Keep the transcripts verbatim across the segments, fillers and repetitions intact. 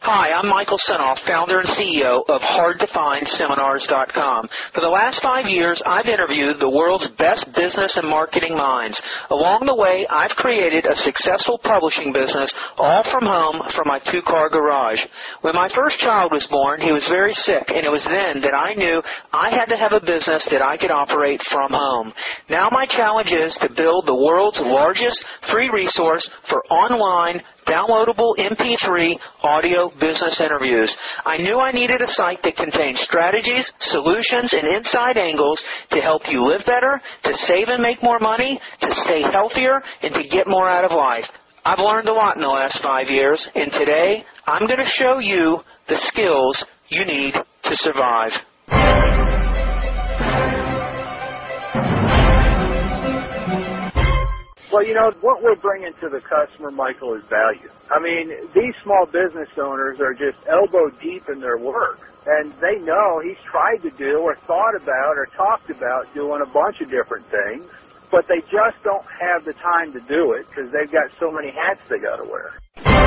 Hi, I'm Michael Senoff, founder and C E O of hard to find seminars dot com. For the last five years, I've interviewed the world's best business and marketing minds. Along the way, I've created a successful publishing business all from home from my two-car garage. When my first child was born, he was very sick, and it was then that I knew I had to have a business that I could operate from home. Now my challenge is to build the world's largest free resource for online downloadable M P three audio business interviews. I knew I needed a site that contained strategies, solutions, and inside angles to help you live better, to save and make more money, to stay healthier, and to get more out of life. I've learned a lot in the last five years, and today I'm going to show you the skills you need to survive. Well, you know, what we're bringing to the customer, Michael, is value. I mean, these small business owners are just elbow deep in their work, and they know he's tried to do or thought about or talked about doing a bunch of different things, but they just don't have the time to do it because they've got so many hats they got to wear.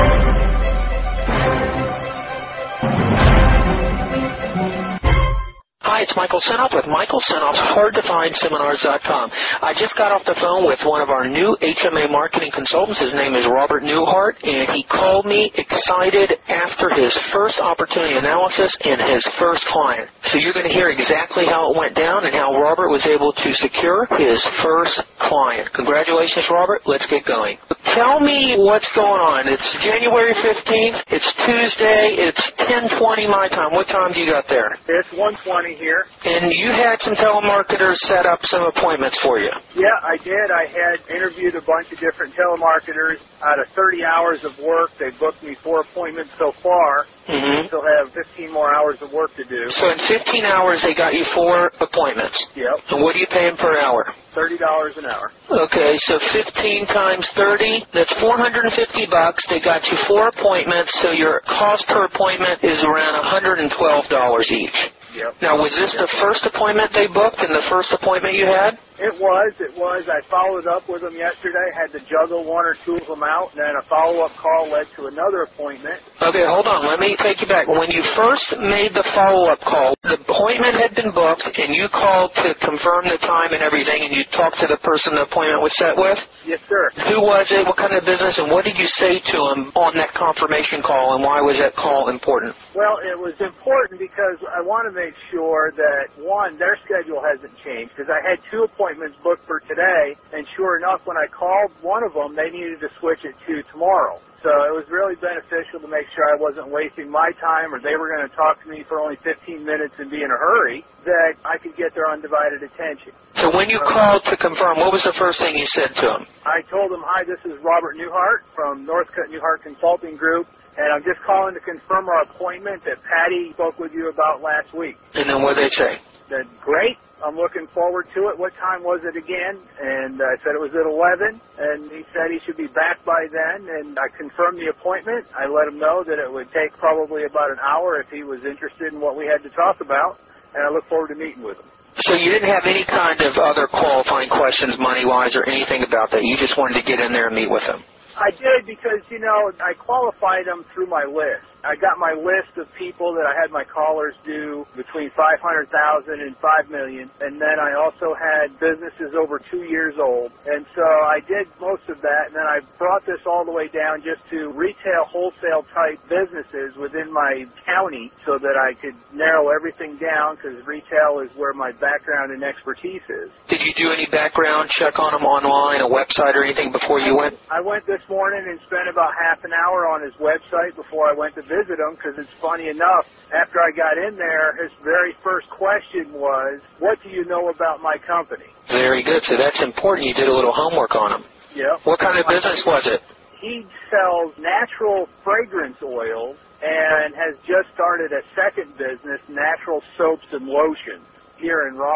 Hi, it's Michael Senoff with Michael Senoff's hard to find seminars dot com. I just got off the phone with one of our new H M A marketing consultants. His name is Robert Newhart, and he called me excited after his first opportunity analysis and his first client. So you're going to hear exactly how it went down and how Robert was able to secure his first client. Congratulations, Robert. Let's get going. Tell me what's going on. It's January fifteenth. It's Tuesday. It's ten twenty my time. What time do you got there? It's one twenty here. And you had some telemarketers set up some appointments for you. Yeah, I did. I had interviewed a bunch of different telemarketers. Out of thirty hours of work, they booked me four appointments so far. Mm-hmm. Still have fifteen more hours of work to do. So in fifteen hours, they got you four appointments. Yep. And what are you paying per hour? thirty dollars an hour. Okay, so fifteen times thirty, that's four hundred fifty bucks. They got you four appointments, so your cost per appointment is around one hundred twelve dollars each. Yep. Now, was this the first appointment they booked and the first appointment you had? It was. It was. I followed up with them yesterday, had to juggle one or two of them out, and then a follow-up call led to another appointment. Okay, hold on. Let me take you back. When you first made the follow-up call, the appointment had been booked, and you called to confirm the time and everything, and you talked to the person the appointment was set with? Yes, sir. Who was it? What kind of business? And what did you say to him on that confirmation call, and why was that call important? Well, it was important because I want to make sure that, one, their schedule hasn't changed, because I had two appointments booked for today, and sure enough, when I called one of them, they needed to switch it to tomorrow. So it was really beneficial to make sure I wasn't wasting my time, or they were going to talk to me for only fifteen minutes and be in a hurry, that I could get their undivided attention. So when you called to confirm, what was the first thing you said to them? I told them, hi, this is Robert Newhart from Northcutt Newhart Consulting Group, and I'm just calling to confirm our appointment that Patty spoke with you about last week. And then what did they say? Said, great. I'm looking forward to it. What time was it again? And I said it was at eleven, and he said he should be back by then, and I confirmed the appointment. I let him know that it would take probably about an hour if he was interested in what we had to talk about, and I look forward to meeting with him. So you didn't have any kind of other qualifying questions money-wise or anything about that? You just wanted to get in there and meet with him? I did because, you know, I qualified them through my list. I got my list of people that I had my callers do between five hundred thousand dollars and five million dollars, and then I also had businesses over two years old. And so I did most of that, and then I brought this all the way down just to retail, wholesale-type businesses within my county so that I could narrow everything down because retail is where my background and expertise is. Did you do any background check on them online, a website or anything before you went? I went this morning and spent about half an hour on his website before I went to visit him, because it's funny enough, after I got in there, his very first question was, what do you know about my company? Very good. So that's important. You did a little homework on him. Yep. What kind of business was it? He sells natural fragrance oils and has just started a second business, natural soaps and lotions, here in Raleigh.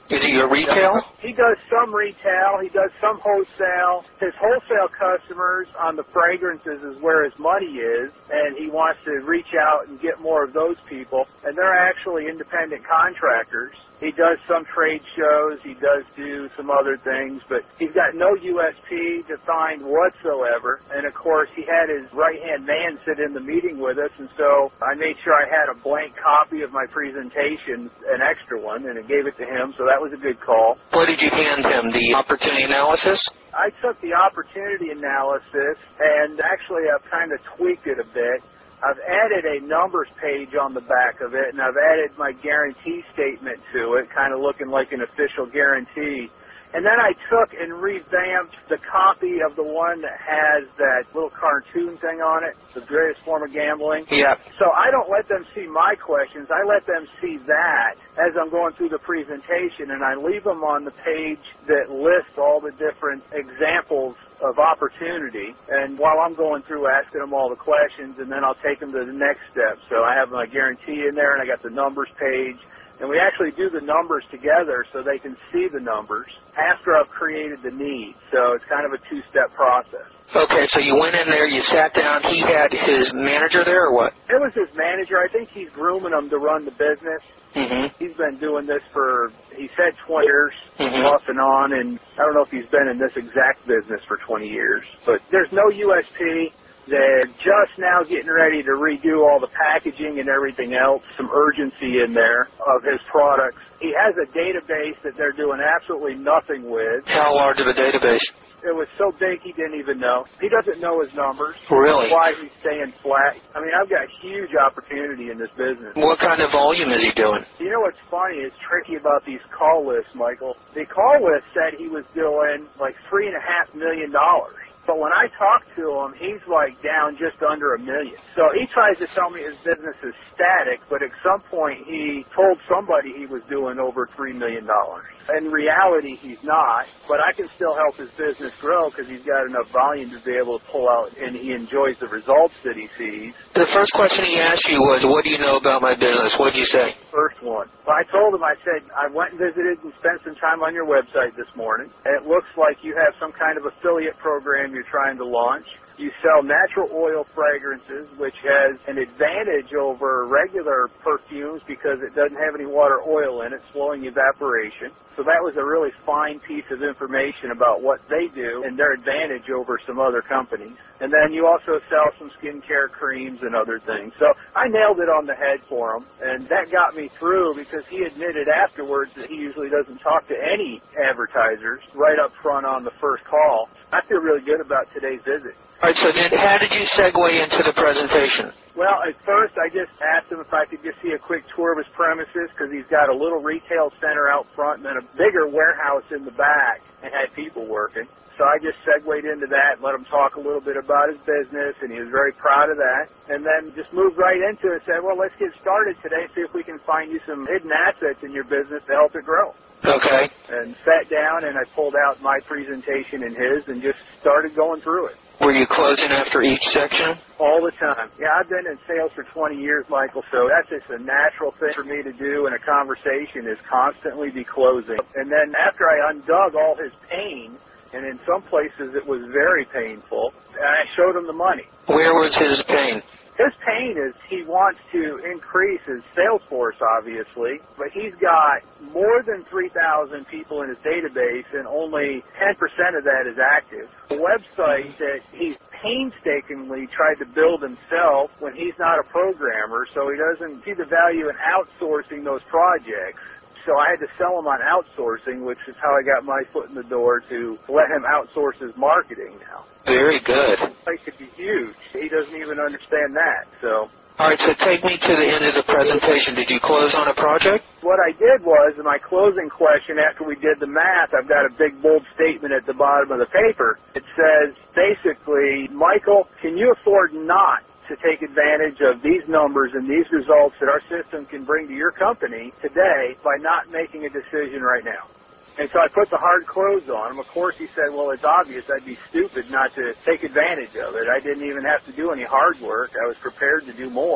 Is he your retail? He does some retail. He does some wholesale. His wholesale customers on the fragrances is where his money is, and he wants to reach out and get more of those people. And they're actually independent contractors. He does some trade shows. He does do some other things, but he's got no U S P defined whatsoever. And, of course, he had his right-hand man sit in the meeting with us, and so I made sure I had a blank copy of my presentation, an extra one, and I gave it to him, so that was a good call. What did you hand him, the opportunity analysis? I took the opportunity analysis, and actually I've kind of tweaked it a bit. I've added a numbers page on the back of it, and I've added my guarantee statement to it, kind of looking like an official guarantee. And then I took and revamped the copy of the one that has that little cartoon thing on it, the greatest form of gambling. Yeah. So I don't let them see my questions. I let them see that as I'm going through the presentation, and I leave them on the page that lists all the different examples of opportunity. And while I'm going through asking them all the questions, and then I'll take them to the next step. So I have my guarantee in there, and I got the numbers page. And we actually do the numbers together so they can see the numbers after I've created the need. So it's kind of a two-step process. Okay, so you went in there, you sat down. He had his manager there or what? It was his manager. I think he's grooming him to run the business. Mm-hmm. He's been doing this for, he said twenty years, mm-hmm. off and on. And I don't know if he's been in this exact business for twenty years. But there's no U S P. They're just now getting ready to redo all the packaging and everything else, some urgency in there of his products. He has a database that they're doing absolutely nothing with. How large of a database? It was so big he didn't even know. He doesn't know his numbers. Really? That's why he's staying flat. I mean, I've got huge opportunity in this business. What kind of volume is he doing? You know what's funny? It's tricky about these call lists, Michael. The call list said he was doing like three and a half million dollars. But when I talk to him, he's like down just under a million. So he tries to tell me his business is static, but at some point he told somebody he was doing over three million dollars. In reality, he's not, but I can still help his business grow because he's got enough volume to be able to pull out, and he enjoys the results that he sees. The first question he asked you was, what do you know about my business? What did you say? First one. Well, I told him, I said, I went and visited and spent some time on your website this morning, and it looks like you have some kind of affiliate program you're trying to launch. You sell natural oil fragrances, which has an advantage over regular perfumes because it doesn't have any water oil in it, slowing evaporation. So that was a really fine piece of information about what they do and their advantage over some other companies. And then you also sell some skincare creams and other things. So I nailed it on the head for him, and that got me through because he admitted afterwards that he usually doesn't talk to any advertisers right up front on the first call. I feel really good about today's visit. All right, so then how did you segue into the presentation? Well, at first I just asked him if I could just see a quick tour of his premises because he's got a little retail center out front and then a bigger warehouse in the back and had people working. So I just segued into that and let him talk a little bit about his business, and he was very proud of that. And then just moved right into it and said, well, let's get started today, see if we can find you some hidden assets in your business to help it grow. Okay. And sat down and I pulled out my presentation and his and just started going through it. Were you closing after each section? All the time. Yeah, I've been in sales for twenty years, Michael, so that's just a natural thing for me to do in a conversation is constantly be closing. And then after I undug all his pain, and in some places it was very painful, I showed him the money. Where was his pain? His pain is he wants to increase his sales force, obviously, but he's got more than three thousand people in his database, and only ten percent of that is active. A website that he's painstakingly tried to build himself when he's not a programmer, so he doesn't see the value in outsourcing those projects. So I had to sell him on outsourcing, which is how I got my foot in the door to let him outsource his marketing now. Very good. It could be huge. He doesn't even understand that. So. All right, so take me to the end of the presentation. Did you close on a project? What I did was, in my closing question, after we did the math, I've got a big bold statement at the bottom of the paper. It says, basically, Michael, can you afford not to take advantage of these numbers and these results that our system can bring to your company today by not making a decision right now? And so I put the hard close on him. Of course, he said, well, it's obvious I'd be stupid not to take advantage of it. I didn't even have to do any hard work. I was prepared to do more.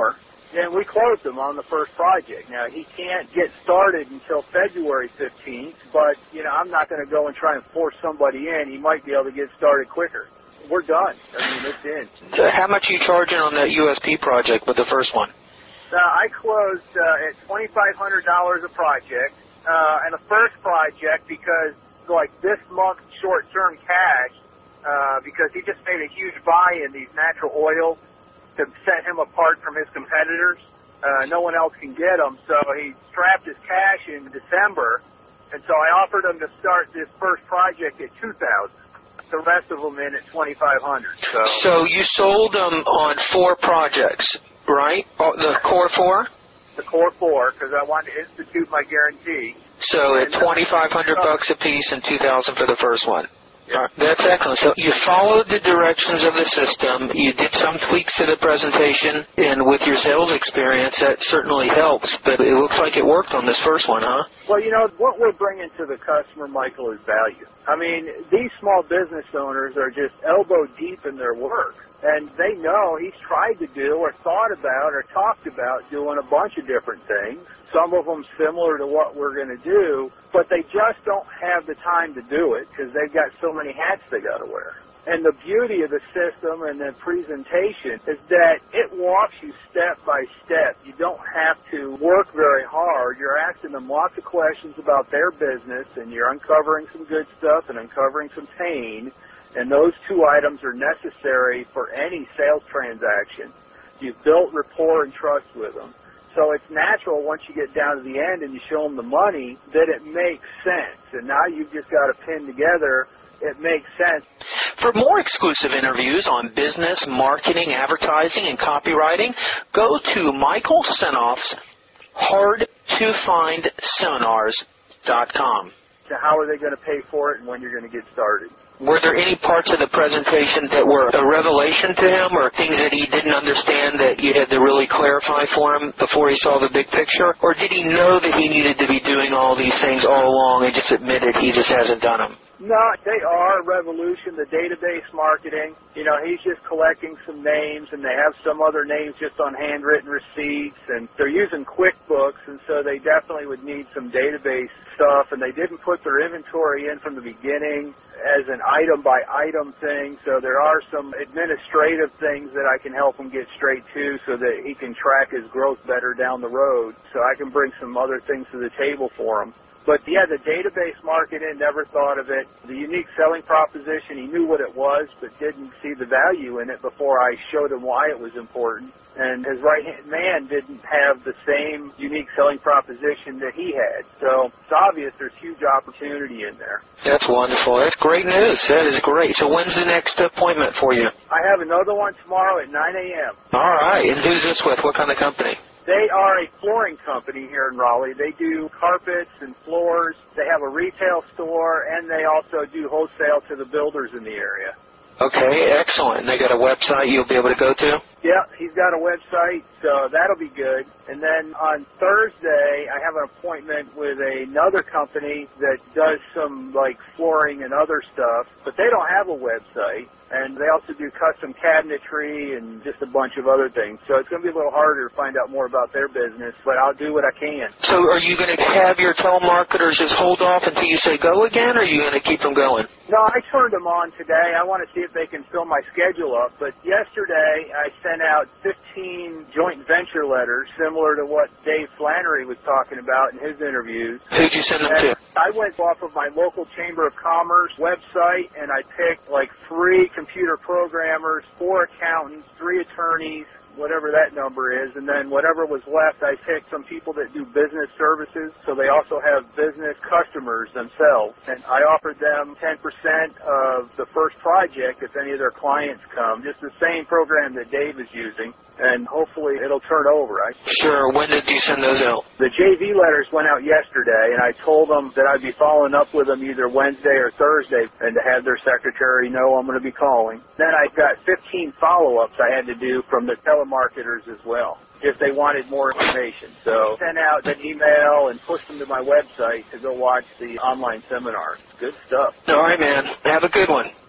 And we closed him on the first project. Now, he can't get started until February fifteenth, but, you know, I'm not going to go and try and force somebody in. He might be able to get started quicker. We're done. I mean, it's in. So how much are you charging on that U S P project with the first one? Uh, I closed uh, at twenty-five hundred dollars a project. Uh, and the first project, because, like, this month's short-term cash, uh, because he just made a huge buy in these natural oils to set him apart from his competitors. Uh, no one else can get them, so he strapped his cash in December, and so I offered him to start this first project at two thousand dollars. The rest of them in at twenty-five hundred dollars. So, so you sold them on four projects, right? Oh, the core four? The core four, because I wanted to institute my guarantee. So at twenty-five hundred bucks a piece and two thousand for the first one. Yeah. That's excellent. So you followed the directions of the system. You did some tweaks to the presentation, and with your sales experience, that certainly helps. But it looks like it worked on this first one, huh? Well, you know, what we're bringing to the customer, Michael, is value. I mean, these small business owners are just elbow deep in their work. And they know he's tried to do or thought about or talked about doing a bunch of different things, some of them similar to what we're going to do, but they just don't have the time to do it because they've got so many hats they got to wear. And the beauty of the system and the presentation is that it walks you step by step. You don't have to work very hard. You're asking them lots of questions about their business, and you're uncovering some good stuff and uncovering some pain. And those two items are necessary for any sales transaction. You've built rapport and trust with them. So it's natural once you get down to the end and you show them the money that it makes sense. And now you've just got to pin together, it makes sense. For more exclusive interviews on business, marketing, advertising, and copywriting, go to Michael Senoff's hard to find seminars dot com. So how are they going to pay for it and when you're going to get started? Were there any parts of the presentation that were a revelation to him or things that he didn't understand that you had to really clarify for him before he saw the big picture? Or did he know that he needed to be doing all these things all along and just admitted he just hasn't done them? No, they are a revolution, the database marketing. You know, he's just collecting some names, and they have some other names just on handwritten receipts, and they're using QuickBooks, and so they definitely would need some database stuff, and they didn't put their inventory in from the beginning as an item-by-item thing, so there are some administrative things that I can help him get straight to so that he can track his growth better down the road, so I can bring some other things to the table for him. But, yeah, the database marketing, never thought of it. The unique selling proposition, he knew what it was, but didn't see the value in it before I showed him why it was important. And his right-hand man didn't have the same unique selling proposition that he had. So it's obvious there's huge opportunity in there. That's wonderful. That's great news. That is great. So when's the next appointment for you? I have another one tomorrow at nine a.m. All right. And who's this with? What kind of company? They are a flooring company here in Raleigh. They do carpets and floors. They have a retail store, and they also do wholesale to the builders in the area. Okay, excellent. They got a website you'll be able to go to? Yeah, he's got a website, so that'll be good. And then on Thursday, I have an appointment with another company that does some, like, flooring and other stuff, but they don't have a website. And they also do custom cabinetry and just a bunch of other things. So it's going to be a little harder to find out more about their business, but I'll do what I can. So are you going to have your telemarketers just hold off until you say go again, or are you going to keep them going? No, I turned them on today. I want to see if they can fill my schedule up. But yesterday, I sent out fifteen joint venture letters, similar to what Dave Flannery was talking about in his interviews. Who'd you send them and to? I went off of my local Chamber of Commerce website, and I picked like three computer programmers, four accountants, three attorneys, whatever that number is, and then whatever was left, I picked some people that do business services, so they also have business customers themselves, and I offered them ten percent of the first project if any of their clients come, just the same program that Dave is using, and hopefully it'll turn over. Right? Sure. When did you send those out? The J V letters went out yesterday, and I told them that I'd be following up with them either Wednesday or Thursday, and to have their secretary know I'm going to be calling. Then I got fifteen follow-ups I had to do from the telemarketers as well, if they wanted more information. So sent out an email and pushed them to my website to go watch the online seminars. Good stuff. All right, man. Have a good one.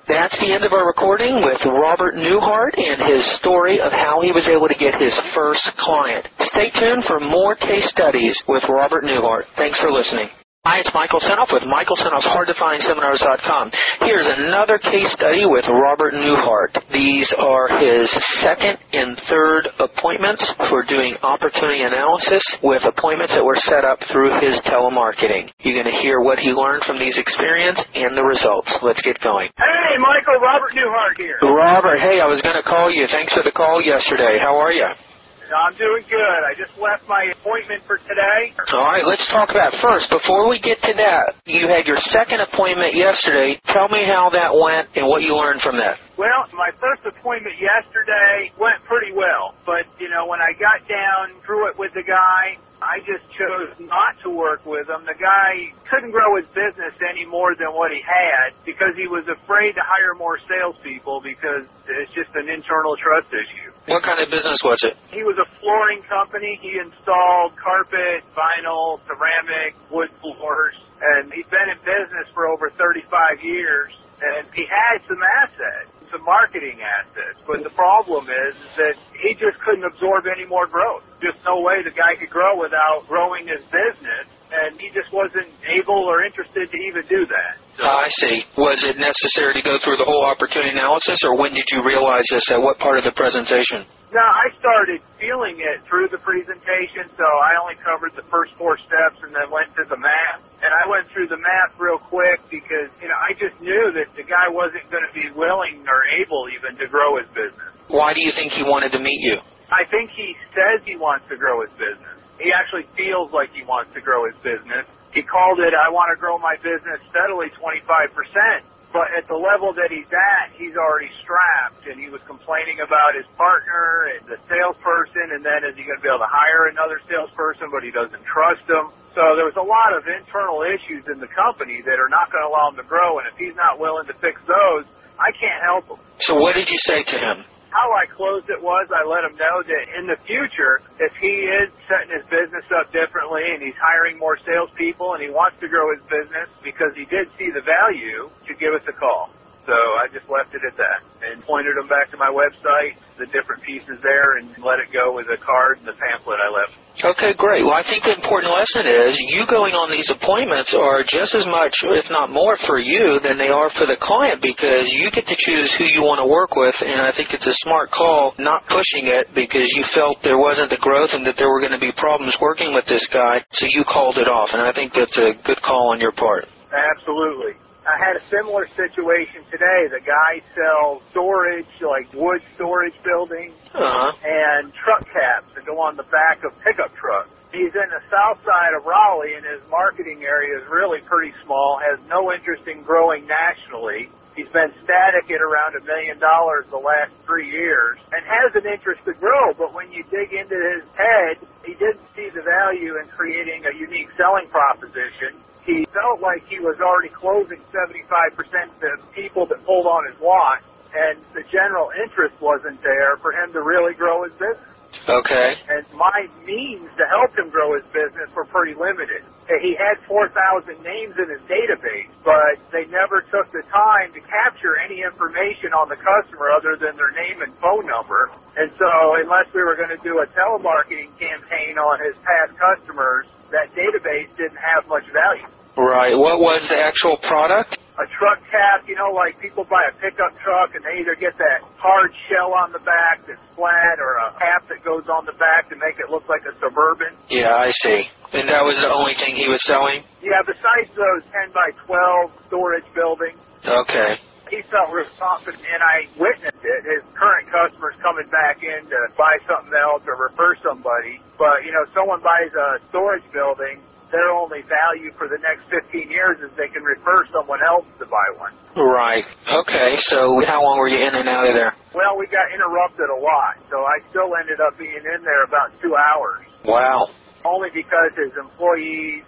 That's the end of our recording with Robert Newhart and his story of how he was able to get his first client. Stay tuned for more case studies with Robert Newhart. Thanks for listening. Hi, it's Michael Senoff with Michael Senoff's Hard to Find Seminars dot com. Here's another case study with Robert Newhart. These are his second and third appointments for doing opportunity analysis with appointments that were set up through his telemarketing. You're going to hear what he learned from these experiences and the results. Let's get going. Hey, Michael, Robert Newhart here. Robert, hey, I was going to call you. Thanks for the call yesterday. How are you? I'm doing good. I just left my appointment for today. All right, let's talk about it. First, before we get to that, you had your second appointment yesterday. Tell me how that went and what you learned from that. Well, my first appointment yesterday went pretty well. But, you know, when I got down through it with the guy, I just chose not to work with him. The guy couldn't grow his business any more than what he had because he was afraid to hire more salespeople because it's just an internal trust issue. What kind of business was it? He was a flooring company. He installed carpet, vinyl, ceramic, wood floors, and he'd been in business for over thirty-five years, and he had some assets, some marketing assets, but the problem is that he just couldn't absorb any more growth. Just no way the guy could grow without growing his business, and he just wasn't able or interested to even do that. So, uh, I see. Was it necessary to go through the whole opportunity analysis, or when did you realize this? At what part of the presentation? No, I started feeling it through the presentation, so I only covered the first four steps and then went to the math. And I went through the math real quick because, you know, I just knew that the guy wasn't going to be willing or able even to grow his business. Why do you think he wanted to meet you? I think he says he wants to grow his business. He actually feels like he wants to grow his business. He called it, I want to grow my business steadily twenty-five percent. But at the level that he's at, he's already strapped, and he was complaining about his partner and the salesperson, and then is he going to be able to hire another salesperson, but he doesn't trust him. So there was a lot of internal issues in the company that are not going to allow him to grow, and if he's not willing to fix those, I can't help him. So what did you say to him? How I closed it was I let him know that in the future, if he is setting his business up differently and he's hiring more salespeople and he wants to grow his business because he did see the value, to give us a call. So I just left it at that and pointed him back to my website, the different pieces there, and let it go with a card and the pamphlet I left. Okay, great. Well, I think the important lesson is you going on these appointments are just as much, if not more, for you than they are for the client because you get to choose who you want to work with, and I think it's a smart call not pushing it because you felt there wasn't the growth and that there were going to be problems working with this guy, so you called it off, and I think that's a good call on your part. Absolutely. I had a similar situation today. The guy sells storage, like wood storage buildings, uh-huh. and truck caps that go on the back of pickup trucks. He's in the south side of Raleigh, and his marketing area is really pretty small, has no interest in growing nationally. He's been static at around a million dollars the last three years and has an interest to grow, but when you dig into his head, he didn't see the value in creating a unique selling proposition. He felt like he was already closing seventy-five percent of the people that pulled on his watch, and the general interest wasn't there for him to really grow his business. Okay. And my means to help him grow his business were pretty limited. He had four thousand names in his database, but they never took the time to capture any information on the customer other than their name and phone number. And so unless we were going to do a telemarketing campaign on his past customers, that database didn't have much value. Right. What was the actual product? A truck cap, you know, like people buy a pickup truck and they either get that hard shell on the back that's flat or a cap that goes on the back to make it look like a Suburban. Yeah, I see. And that was the only thing he was selling? Yeah, besides those ten by twelve storage buildings. Okay. He felt real confident, and I witnessed it. His current customers coming back in to buy something else or refer somebody. But, you know, someone buys a storage building, their only value for the next fifteen years is they can refer someone else to buy one. Right. Okay, so how long were you in and out of there? Well, we got interrupted a lot, so I still ended up being in there about two hours. Wow. Only because his employees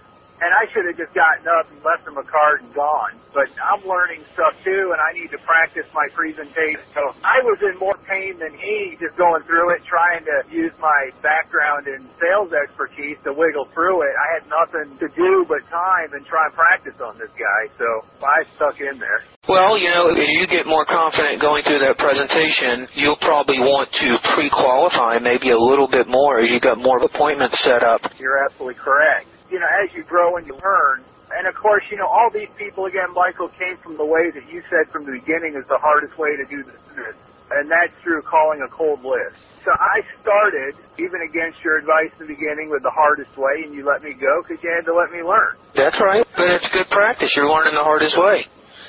and I should have just gotten up and left them a card and gone. But I'm learning stuff too, and I need to practice my presentation. So I was in more pain than he, just going through it, trying to use my background in sales expertise to wiggle through it. I had nothing to do but time and try and practice on this guy, so I stuck in there. Well, you know, as you get more confident going through that presentation, you'll probably want to pre-qualify maybe a little bit more as you got more appointments set up. You're absolutely correct. You know, as you grow and you learn, and of course, you know, all these people, again, Michael, came from the way that you said from the beginning is the hardest way to do business, and that's through calling a cold list. So I started, even against your advice in the beginning, with the hardest way, and you let me go because you had to let me learn. That's right, but it's good practice. You're learning the hardest way.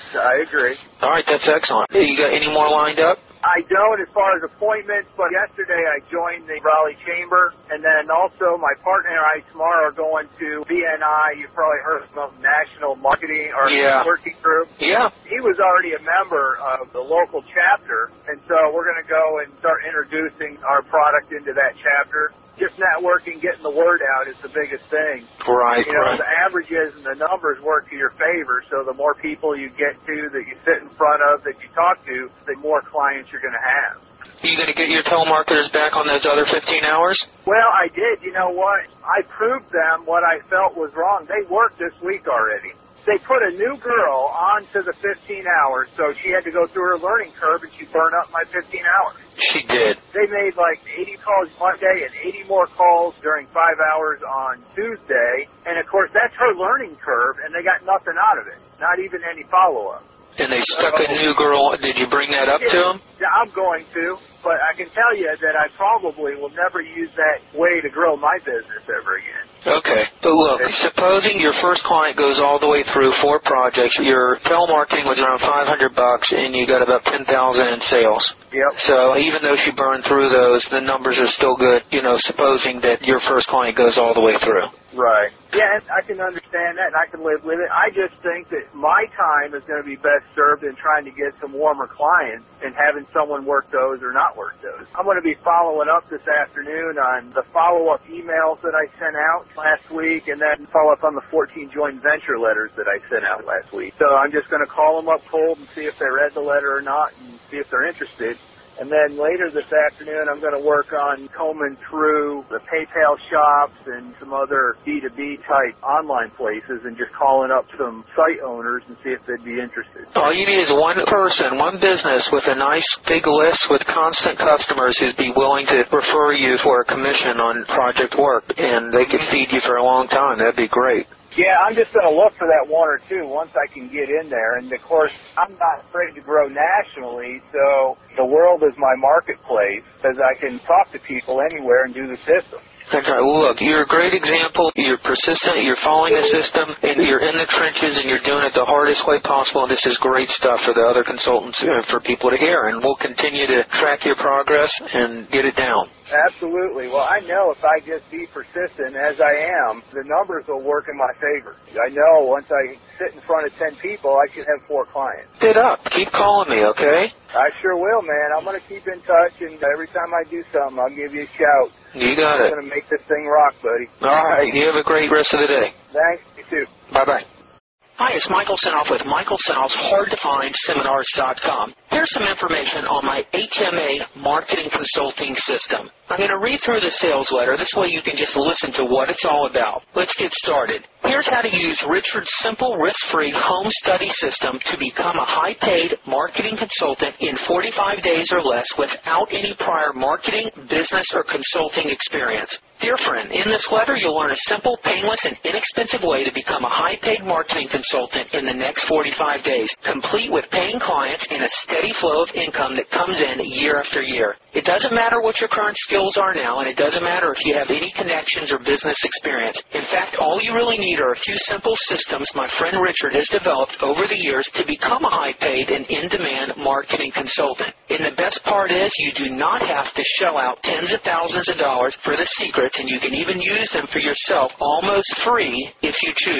I agree. All right, that's excellent. You got any more lined up? I don't as far as appointments, but yesterday I joined the Raleigh Chamber, and then also my partner and I tomorrow are going to B N I. You've probably heard of the National Marketing or yeah. Working Group. Yeah. He was already a member of the local chapter, and so we're going to go and start introducing our product into that chapter. Just networking, getting the word out is the biggest thing. Right, You know, right. the averages and the numbers work to your favor, so the more people you get to, that you sit in front of, that you talk to, the more clients you're going to have. Are you going to get your telemarketers back on those other fifteen hours? Well, I did. You know what? I proved them what I felt was wrong. They worked this week already. They put a new girl onto the fifteen hours, so she had to go through her learning curve, and she burned up my fifteen hours. She did. They made like eighty calls Monday and eighty more calls during five hours on Tuesday. And, of course, that's her learning curve, and they got nothing out of it, not even any follow-up. And they stuck a new girl. Did you bring that up yeah, to them? Yeah, I'm going to, but I can tell you that I probably will never use that way to grow my business ever again. Okay. But look, supposing your first client goes all the way through four projects, your telemarketing was around five hundred bucks, and you got about ten thousand in sales. Yep. So even though she burned through those, the numbers are still good, you know, supposing that your first client goes all the way through. Right. Yeah, I can understand that, and I can live with it. I just think that my time is going to be best served in trying to get some warmer clients and having someone work those or not work those. I'm going to be following up this afternoon on the follow-up emails that I sent out last week, and then follow up on the fourteen joint venture letters that I sent out last week. So I'm just going to call them up cold and see if they read the letter or not and see if they're interested. And then later this afternoon, I'm going to work on combing through the PayPal shops and some other B two B type online places and just calling up some site owners and see if they'd be interested. All you need is one person, one business with a nice big list with constant customers who'd be willing to refer you for a commission on project work, and they could feed you for a long time. That'd be great. Yeah, I'm just going to look for that one or two once I can get in there. And, of course, I'm not afraid to grow nationally, so the world is my marketplace because I can talk to people anywhere and do the system. That's right. Well, look, you're a great example. You're persistent. You're following the system, and you're in the trenches, and you're doing it the hardest way possible. And this is great stuff for the other consultants, uh, for people to hear. And we'll continue to track your progress and get it down. Absolutely. Well, I know if I just be persistent, as I am, the numbers will work in my favor. I know once I sit in front of ten people, I should have four clients. Get up. Keep calling me, okay? I sure will, man. I'm going to keep in touch, and every time I do something, I'll give you a shout. You got it. I'm going to make this thing rock, buddy. All right. You have a great rest of the day. Thanks. You too. Bye-bye. Hi, it's Michael Senoff with Michael Senoff's Hard to Find Seminars dot com. Here's some information on my H M A marketing consulting system. I'm going to read through the sales letter. This way you can just listen to what it's all about. Let's get started. Here's how to use Richard's simple, risk-free home study system to become a high-paid marketing consultant in forty-five days or less without any prior marketing, business, or consulting experience. Dear friend, in this letter you'll learn a simple, painless, and inexpensive way to become a high-paid marketing consultant in the next forty-five days, complete with paying clients and a steady flow of income that comes in year after year. It doesn't matter what your current skills are now, and it doesn't matter if you have any connections or business experience. In fact, all you really need are a few simple systems my friend Richard has developed over the years to become a high-paid and in-demand marketing consultant. And the best part is you do not have to shell out tens of thousands of dollars for the secrets, and you can even use them for yourself almost free if you choose.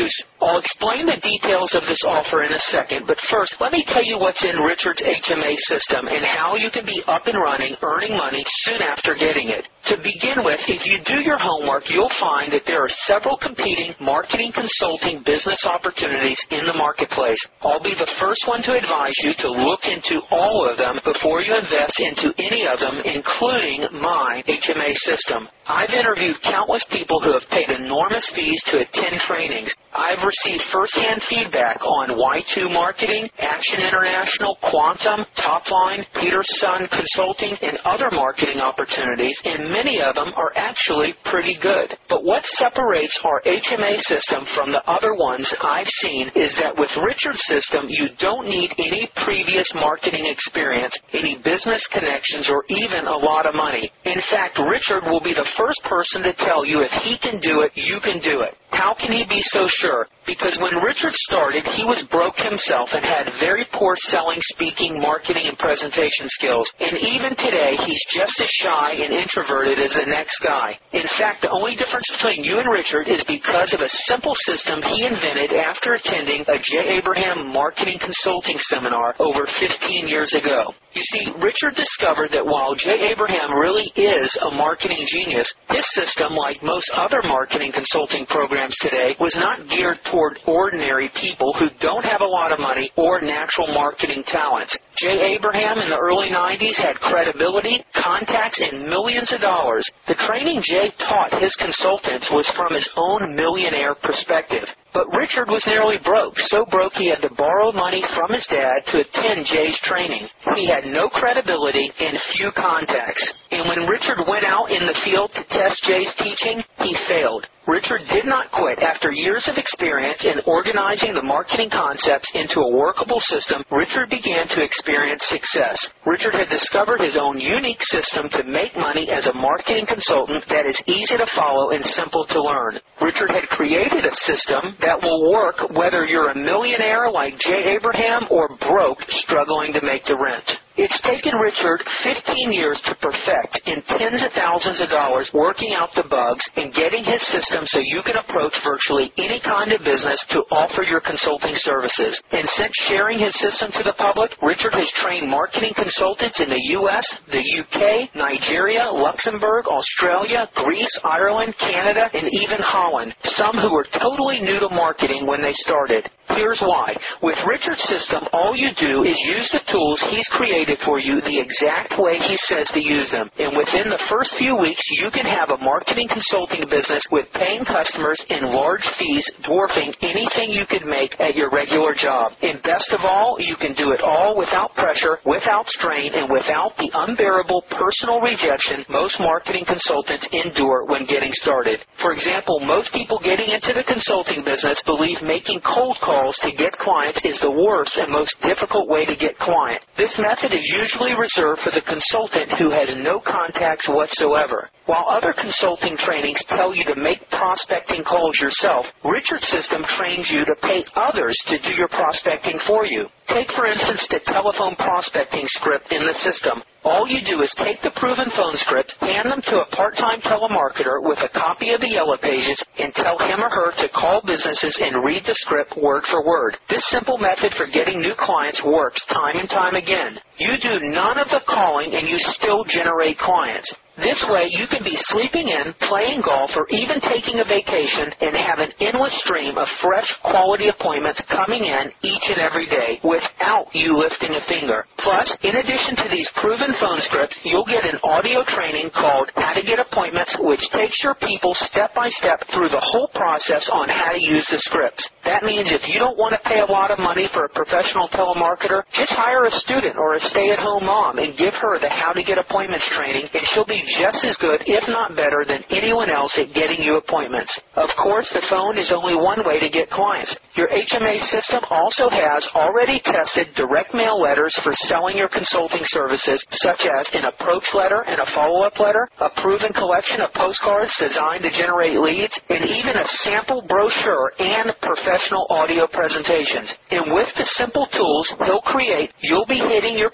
I'll explain the details of this offer in a second, but first, let me tell you what's in Richard's H M A system and how you can be up and running, earning money soon after getting it. To begin with, if you do your homework, you'll find that there are several competing marketing consulting business opportunities in the marketplace. I'll be the first one to advise you to look into all of them before you invest into any of them, including my H M A system. I've interviewed countless people who have paid enormous fees to attend trainings. I've received firsthand feedback on Y two Marketing, Action International, Quantum, Topline, Peterson Consulting, and other marketing opportunities, and many of them are actually pretty good. But what separates our H M A system from the other ones I've seen is that with Richard's system, you don't need any previous marketing experience, any business connections, or even a lot of money. In fact, Richard will be the first person to tell you if he can do it, you can do it. How can he be so sure? Because when Richard started, he was broke himself and had very poor selling, speaking, marketing, and presentation skills. And even today, he's just as shy and introverted as the next guy. In fact, the only difference between you and Richard is because of a simple system he invented after attending a Jay Abraham marketing consulting seminar over fifteen years ago. You see, Richard discovered that while Jay Abraham really is a marketing genius, his system, like most other marketing consulting programs today, was not geared toward ordinary people who don't have a lot of money or natural marketing talents. Jay Abraham in the early nineties had credibility, contacts, and millions of dollars. The training Jay taught his consultants was from his own millionaire perspective. But Richard was nearly broke, so broke he had to borrow money from his dad to attend Jay's training. He had no credibility and few contacts. And when Richard went out in the field to test Jay's teaching, he failed. Richard did not quit. After years of experience in organizing the marketing concepts into a workable system, Richard began to experience success. Richard had discovered his own unique system to make money as a marketing consultant that is easy to follow and simple to learn. Richard had created a system that will work whether you're a millionaire like Jay Abraham or broke struggling to make the rent. It's taken Richard fifteen years to perfect in tens of thousands of dollars working out the bugs and getting his system so you can approach virtually any kind of business to offer your consulting services. And since sharing his system to the public, Richard has trained marketing consultants in the U S, the U K, Nigeria, Luxembourg, Australia, Greece, Ireland, Canada, and even Holland, some who were totally new to marketing when they started. Here's why. With Richard's system, all you do is use the tools he's created for you the exact way he says to use them. And within the first few weeks, you can have a marketing consulting business with paying customers and large fees dwarfing anything you could make at your regular job. And best of all, you can do it all without pressure, without strain, and without the unbearable personal rejection most marketing consultants endure when getting started. For example, most people getting into the consulting business believe making cold calls to get clients is the worst and most difficult way to get clients. This method is usually reserved for the consultant who has no contacts whatsoever. While other consulting trainings tell you to make prospecting calls yourself, Richard's system trains you to pay others to do your prospecting for you. Take, for instance, the telephone prospecting script in the system. All you do is take the proven phone script, hand them to a part-time telemarketer with a copy of the Yellow Pages, and tell him or her to call businesses and read the script word for word. This simple method for getting new clients works time and time again. You do none of the calling and you still generate clients. This way, you can be sleeping in, playing golf, or even taking a vacation and have an endless stream of fresh, quality appointments coming in each and every day without you lifting a finger. Plus, in addition to these proven phone scripts, you'll get an audio training called How to Get Appointments, which takes your people step by step through the whole process on how to use the scripts. That means if you don't want to pay a lot of money for a professional telemarketer, just hire a student or a stay-at-home mom and give her the How to Get Appointments training, and she'll be just as good, if not better, than anyone else at getting you appointments. Of course, the phone is only one way to get clients. Your H M A system also has already tested direct mail letters for selling your consulting services, such as an approach letter and a follow-up letter, a proven collection of postcards designed to generate leads, and even a sample brochure and professional audio presentations. And with the simple tools he'll create, you'll be hitting your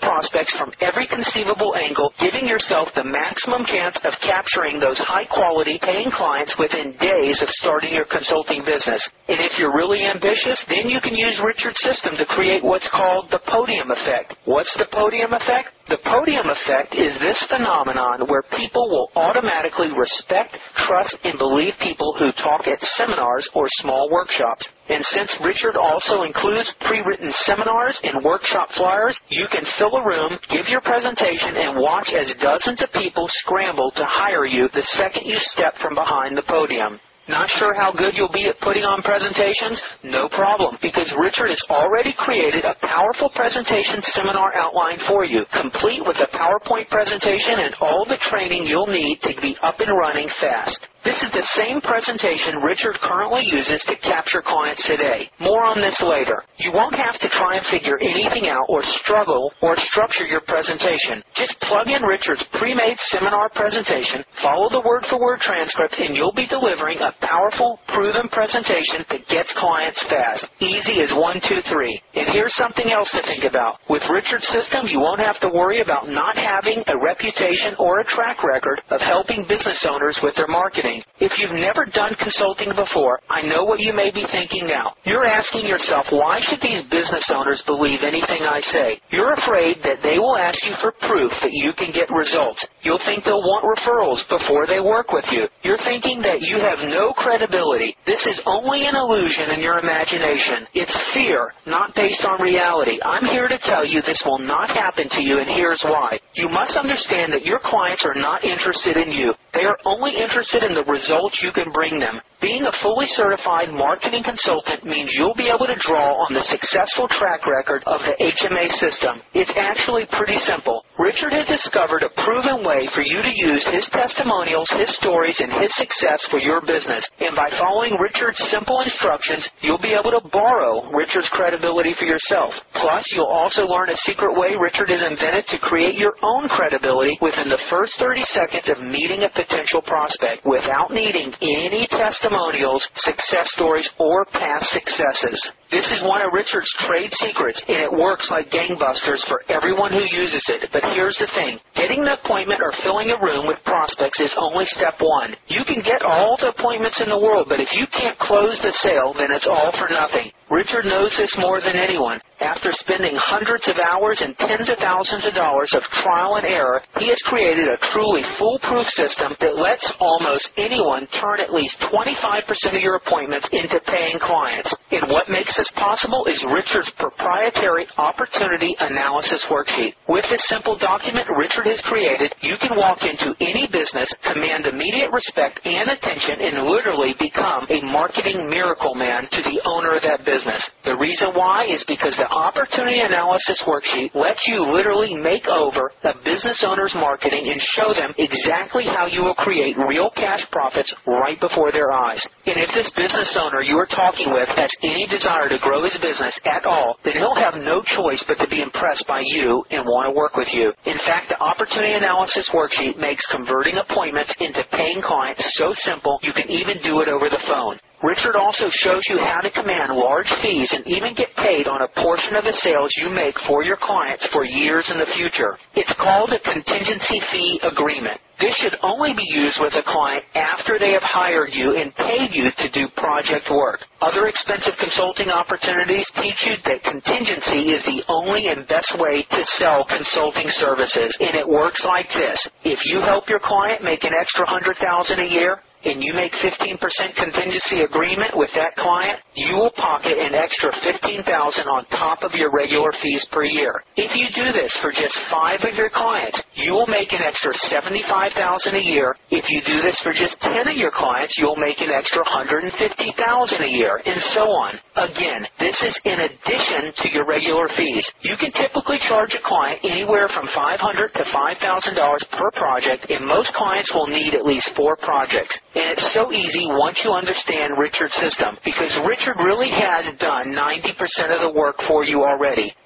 prospects from every conceivable angle, giving yourself the maximum chance of capturing those high-quality paying clients within days of starting your consulting business. And if you're really ambitious, then you can use Richard's system to create what's called the podium effect. What's the podium effect? The podium effect is this phenomenon where people will automatically respect, trust, and believe people who talk at seminars or small workshops. And since Richard also includes pre-written seminars and workshop flyers, you can fill a room, give your presentation, and watch as dozens of people scramble to hire you the second you step from behind the podium. Not sure how good you'll be at putting on presentations? No problem, because Richard has already created a powerful presentation seminar outline for you, complete with a PowerPoint presentation and all the training you'll need to be up and running fast. This is the same presentation Richard currently uses to capture clients today. More on this later. You won't have to try and figure anything out or struggle or structure your presentation. Just plug in Richard's pre-made seminar presentation, follow the word-for-word transcript, and you'll be delivering a powerful, proven presentation that gets clients fast. Easy as one, two, three. And here's something else to think about. With Richard's system, you won't have to worry about not having a reputation or a track record of helping business owners with their marketing. If you've never done consulting before, I know what you may be thinking now. You're asking yourself, why should these business owners believe anything I say? You're afraid that they will ask you for proof that you can get results. You'll think they'll want referrals before they work with you. You're thinking that you have no credibility. This is only an illusion in your imagination. It's fear, not based on reality. I'm here to tell you this will not happen to you, and here's why. You must understand that your clients are not interested in you. They are only interested in the results you can bring them. Being a fully certified marketing consultant means you'll be able to draw on the successful track record of the H M A system. It's actually pretty simple. Richard has discovered a proven way for you to use his testimonials, his stories, and his success for your business. And by following Richard's simple instructions, you'll be able to borrow Richard's credibility for yourself. Plus, you'll also learn a secret way Richard has invented to create your own credibility within the first thirty seconds of meeting a potential prospect without needing any testimonials, success stories, or past successes. This is one of Richard's trade secrets, and it works like gangbusters for everyone who uses it. But here's the thing. Getting the appointment or filling a room with prospects is only step one. You can get all the appointments in the world, but if you can't close the sale, then it's all for nothing. Richard knows this more than anyone. After spending hundreds of hours and tens of thousands of dollars of trial and error, he has created a truly foolproof system that lets almost anyone turn at least twenty-five percent of your appointments into paying clients. And what makes this possible is Richard's proprietary opportunity analysis worksheet. With this simple document Richard has created, you can walk into any business, command immediate respect and attention, and literally become a marketing miracle man to the owner of that business. The reason why is because the opportunity analysis worksheet lets you literally make over a business owner's marketing and show them exactly how you will create real cash profits right before their eyes. And if this business owner you are talking with has any desire to grow his business at all, then he'll have no choice but to be impressed by you and want to work with you. In fact, the opportunity analysis worksheet makes converting appointments into paying clients so simple you can even do it over the phone. Richard also shows you how to command large fees and even get paid on a portion of the sales you make for your clients for years in the future. It's called a contingency fee agreement. This should only be used with a client after they have hired you and paid you to do project work. Other expensive consulting opportunities teach you that contingency is the only and best way to sell consulting services, and it works like this. If you help your client make an extra one hundred thousand dollars a year, and you make fifteen percent contingency agreement with that client, you will pocket an extra fifteen thousand dollars on top of your regular fees per year. If you do this for just five of your clients, you will make an extra seventy-five thousand dollars a year. If you do this for just ten of your clients, you'll make an extra one hundred fifty thousand dollars a year, and so on. Again, this is in addition to your regular fees. You can typically charge a client anywhere from five hundred dollars to five thousand dollars per project, and most clients will need at least four projects. And it's so easy once you understand Richard's system, because Richard really has done ninety percent of the work for you already.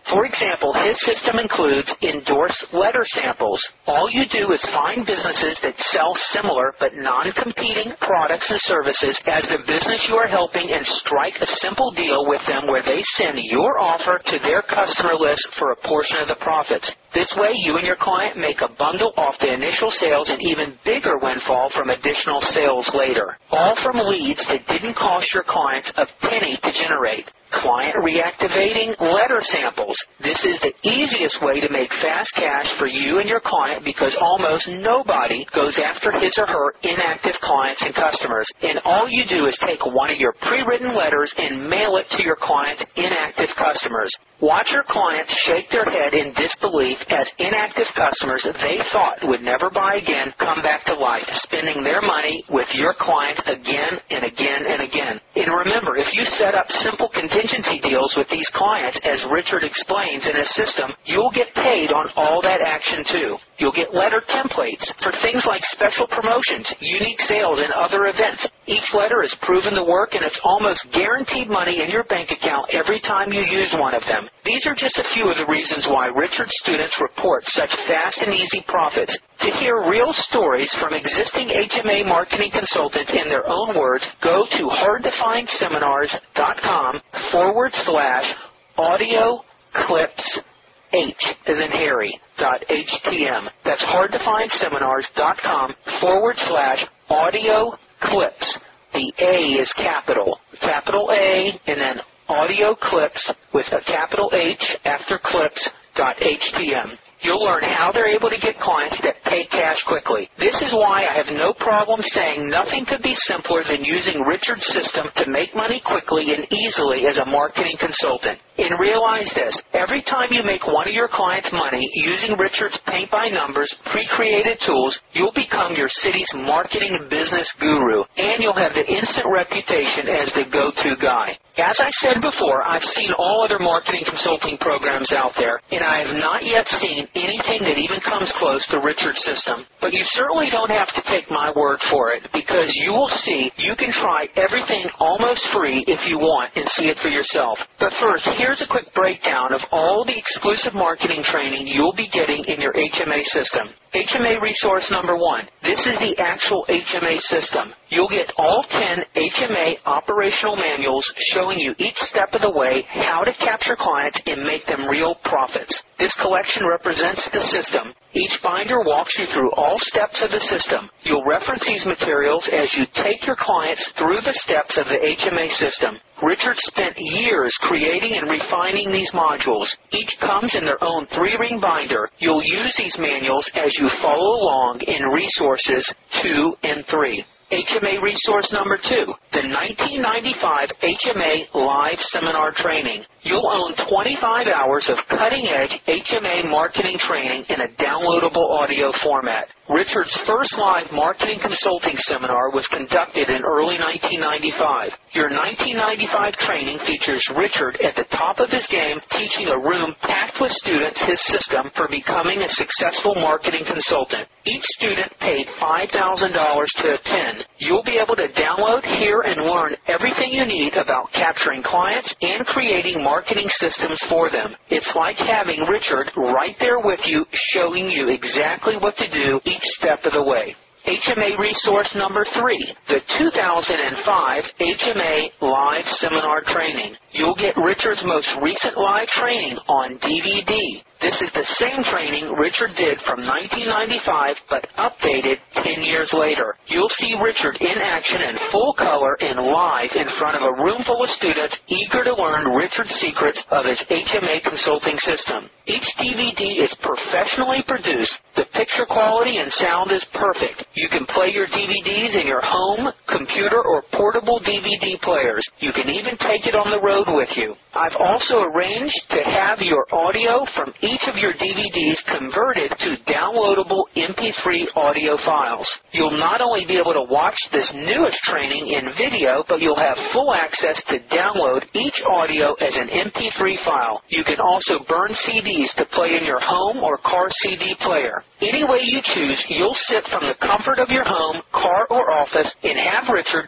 For example, his system includes endorsed letter samples. All you do is find businesses that sell similar but non-competing products and services as the business you are helping and strike a simple deal with them where they send your offer to their customer list for a portion of the profits. This way, you and your client make a bundle off the initial sales and even bigger windfall from additional sales later. All from leads that didn't cost your clients a penny to generate. Client reactivating letter samples. This is the easiest way to make fast cash for you and your client because almost nobody goes after his or her inactive clients and customers. And all you do is take one of your pre-written letters and mail it to your client's inactive customers. Watch your clients shake their head in disbelief as inactive customers they thought would never buy again come back to life, spending their money with your clients again and again and again. And remember, if you set up simple contingency deals with these clients, as Richard explains in his system, you'll get paid on all that action too. You'll get letter templates for things like special promotions, unique sales, and other events. Each letter is proven to work, and it's almost guaranteed money in your bank account every time you use one of them. These are just a few of the reasons why Richard's students report such fast and easy profits. To hear real stories from existing H M A marketing consultants in their own words, go to hardtofindseminars.com forward slash audio clips H as in Harry, dot HTM. That's hardtofindseminars.com forward slash audio clips. The A is capital. Capital A and then audio clips with a capital H after clips dot HTM. You'll learn how they're able to get clients that pay cash quickly. This is why I have no problem saying nothing could be simpler than using Richard's system to make money quickly and easily as a marketing consultant. And realize this, every time you make one of your clients money using Richard's paint-by-numbers, pre-created tools, you'll become your city's marketing business guru, and you'll have the instant reputation as the go-to guy. As I said before, I've seen all other marketing consulting programs out there, and I have not yet seen anything that even comes close to Richard's system. But you certainly don't have to take my word for it, because you will see you can try everything almost free if you want and see it for yourself. But first, here's a quick breakdown of all the exclusive marketing training you'll be getting in your H M A system. H M A resource number one. This is the actual H M A system. You'll get all ten H M A operational manuals showing you each step of the way how to capture clients and make them real profits. This collection represents the system. Each binder walks you through all steps of the system. You'll reference these materials as you take your clients through the steps of the H M A system. Richard spent years creating and refining these modules. Each comes in their own three-ring binder. You'll use these manuals as you follow along in resources two and three. H M A resource number two, the nineteen ninety-five H M A Live Seminar Training. You'll own twenty-five hours of cutting-edge H M A marketing training in a downloadable audio format. Richard's first live marketing consulting seminar was conducted in early nineteen ninety-five. Your nineteen ninety-five training features Richard at the top of his game teaching a room packed with students his system for becoming a successful marketing consultant. Each student paid five thousand dollars to attend. You'll be able to download, hear, and learn everything you need about capturing clients and creating marketing systems for them. It's like having Richard right there with you, showing you exactly what to do each step of the way. H M A resource number three, the two thousand five H M A Live Seminar Training. You'll get Richard's most recent live training on D V D. This is the same training Richard did from nineteen ninety-five, but updated ten years later. You'll see Richard in action in full color and live in front of a room full of students eager to learn Richard's secrets of his H M A consulting system. Each D V D is professionally produced. The picture quality and sound is perfect. You can play your D V Ds in your home, computer, or portable D V D players. You can even take it on the road with you. I've also arranged to have your audio from each of your D V Ds converted to downloadable M P three audio files. You'll not only be able to watch this newest training in video, but you'll have full access to download each audio as an M P three file. You can also burn C Ds to play in your home or car C D player. Any way you choose, you'll sit from the comfort of your home, car, or office and have Richard transfer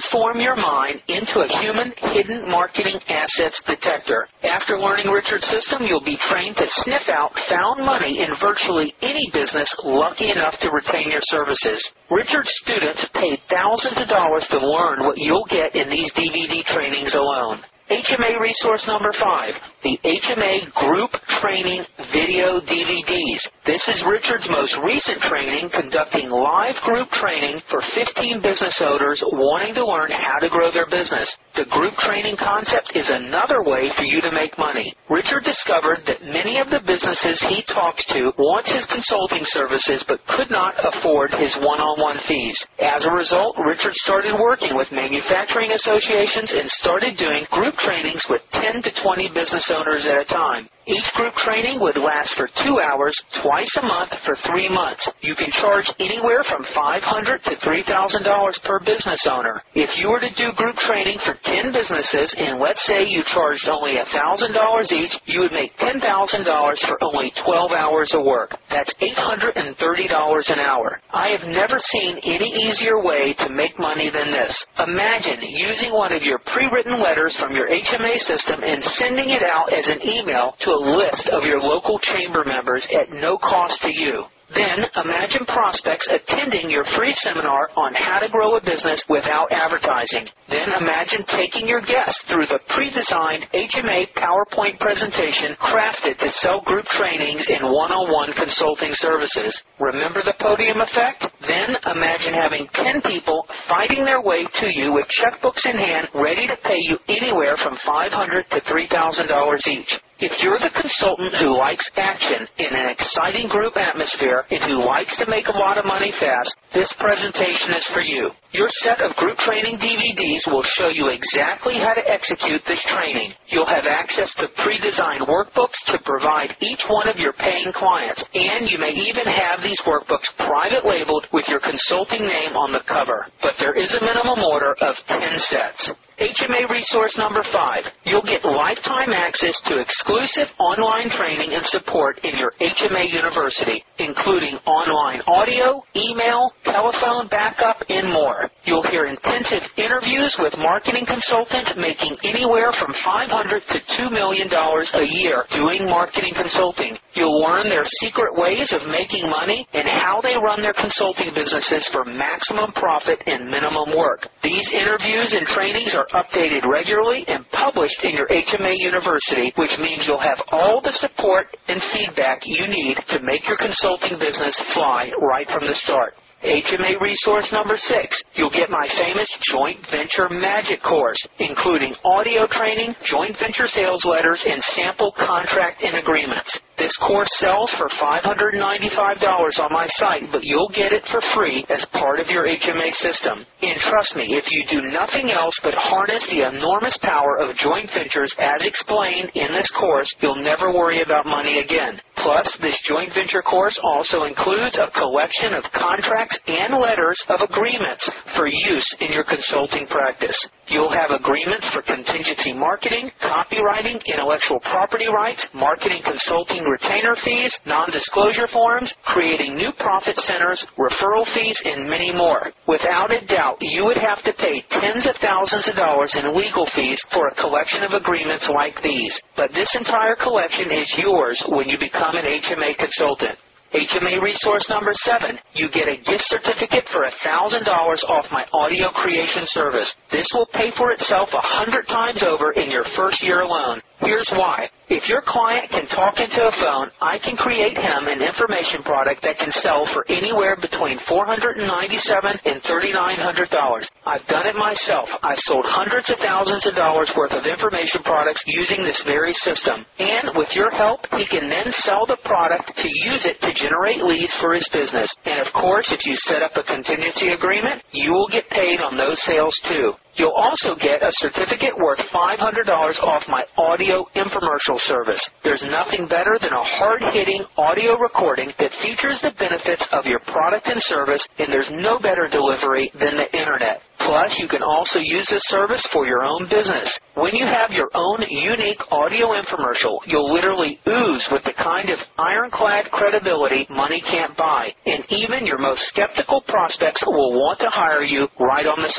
transform your mind into a human hidden marketing assets detector. After learning Richard's system, you'll be trained to sniff out found money in virtually any business lucky enough to retain your services. Richard's students paid thousands of dollars to learn what you'll get in these D V D trainings alone. H M A resource number five, the H M A Group Training Video D V Ds. This is Richard's most recent training conducting live group training for fifteen business owners wanting to learn how to grow their business. The group training concept is another way for you to make money. Richard discovered that many of the businesses he talks to want his consulting services but could not afford his one-on-one fees. As a result, Richard started working with manufacturing associations and started doing group trainings with ten to twenty business owners at a time. Each group training would last for two hours, twice a month for three months. You can charge anywhere from five hundred dollars to three thousand dollars per business owner. If you were to do group training for ten businesses, and let's say you charged only one thousand dollars each, you would make ten thousand dollars for only twelve hours of work. That's eight hundred thirty dollars an hour. I have never seen any easier way to make money than this. Imagine using one of your pre-written letters from your H M A system and sending it out as an email to a list of your local chamber members at no cost to you. Then imagine prospects attending your free seminar on how to grow a business without advertising. Then imagine taking your guests through the pre-designed H M A PowerPoint presentation crafted to sell group trainings and one-on-one consulting services. Remember the podium effect? Then imagine having ten people fighting their way to you with checkbooks in hand, ready to pay you anywhere from five hundred dollars to three thousand dollars each. If you're the consultant who likes action in an exciting group atmosphere and who likes to make a lot of money fast, this presentation is for you. Your set of group training D V Ds will show you exactly how to execute this training. You'll have access to pre-designed workbooks to provide each one of your paying clients, and you may even have these workbooks private labeled with your consulting name on the cover. But there is a minimum order of ten sets. H M A resource number five, you'll get lifetime access to exclusive online training and support in your H M A University, including online audio, email, telephone backup, and more. You'll hear intensive interviews with marketing consultants making anywhere from five hundred dollars to two million dollars a year doing marketing consulting. You'll learn their secret ways of making money and how they run their consulting businesses for maximum profit and minimum work. These interviews and trainings are updated regularly and published in your H M A University, which means you'll have all the support and feedback you need to make your consulting business fly right from the start. H M A resource number six, you'll get my famous Joint Venture Magic course, including audio training, joint venture sales letters, and sample contract and agreements. This course sells for five hundred ninety-five dollars on my site, but you'll get it for free as part of your H M A system. And trust me, if you do nothing else but harness the enormous power of joint ventures as explained in this course, you'll never worry about money again. Plus, this joint venture course also includes a collection of contracts and letters of agreements for use in your consulting practice. You'll have agreements for contingency marketing, copywriting, intellectual property rights, marketing consulting retainer fees, non-disclosure forms, creating new profit centers, referral fees, and many more. Without a doubt, you would have to pay tens of thousands of dollars in legal fees for a collection of agreements like these. But this entire collection is yours when you become an H M A consultant. H M A resource number seven, you get a gift certificate for one thousand dollars off my audio creation service. This will pay for itself a hundred times over in your first year alone. Here's why. If your client can talk into a phone, I can create him an information product that can sell for anywhere between four hundred ninety-seven dollars and three thousand nine hundred dollars. I've done it myself. I've sold hundreds of thousands of dollars worth of information products using this very system. And with your help, he can then sell the product to use it to generate leads for his business. And of course, if you set up a contingency agreement, you will get paid on those sales too. You'll also get a certificate worth five hundred dollars off my audio infomercial service. There's nothing better than a hard-hitting audio recording that features the benefits of your product and service, and there's no better delivery than the Internet. Plus, you can also use this service for your own business. When you have your own unique audio infomercial, you'll literally ooze with the kind of ironclad credibility money can't buy, and even your most skeptical prospects will want to hire you right on the spot.